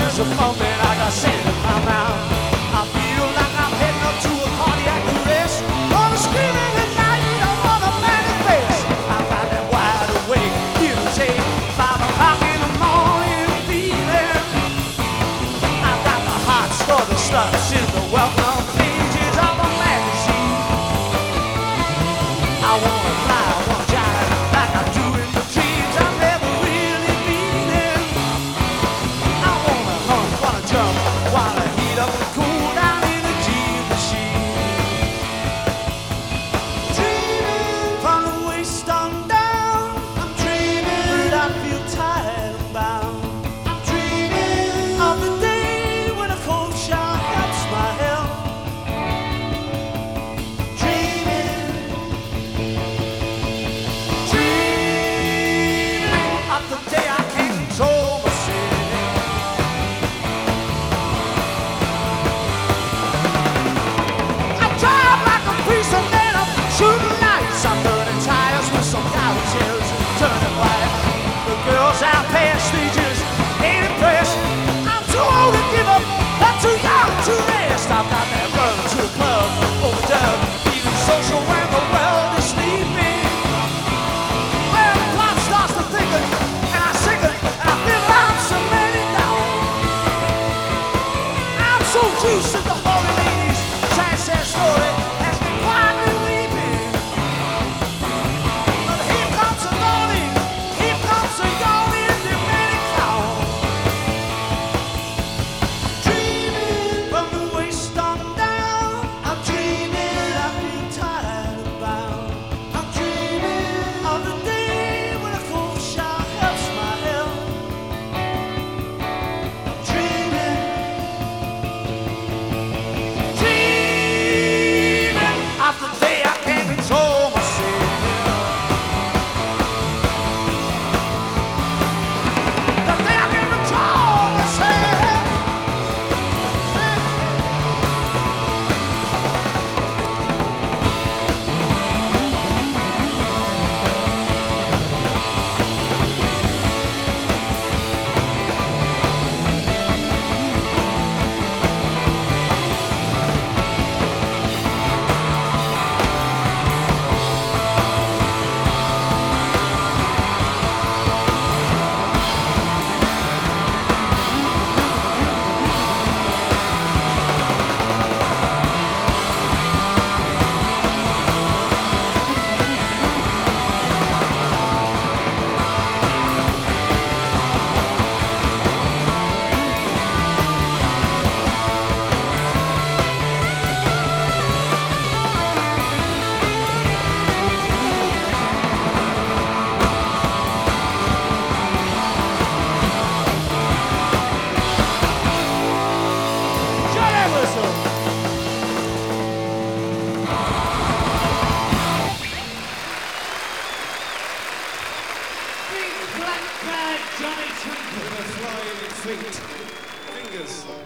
there's a moment I got sand in my mouth. I feel like I'm heading up to a cardiac arrest. On a screaming at night, I wanna manifest. I find that wide awake, irritated, 5 o'clock in the morning feeling. I got the hearts for the sluts in the welcome pages of a magazine. I wanna fly, I wanna jive, like I do in the dreams I've never really been in. I wanna hunt, wanna jump, wanna heat up and cool down in a dream machine. Dreaming from the waist on down. I'm dreaming, I feel tired and bound. I'm dreaming of the day when a cold shower helps my health. The day I can't control myself. I drive like a priest and then I'm shooting lights. I'm burning tires with some guy who tells you to turn it right. The girls out past, they just ain't impressed. I'm too old to give up, I'm too young to rest. I've got that run to the club, overdub, feeling social when the world is sleeping. Well, the clock starts to thinking. So used to the holy ladies, sad story has been quietly weeping. But here comes a yawning, the many count. Dreaming from the waist on down. I'm dreaming, I feel tired and bound. I'm dreaming of the day when a cold shower helps my health. The day I can't control myself. The day I can't control myself. Big black bag Johnny Twinkle with a flying feet. Fingers.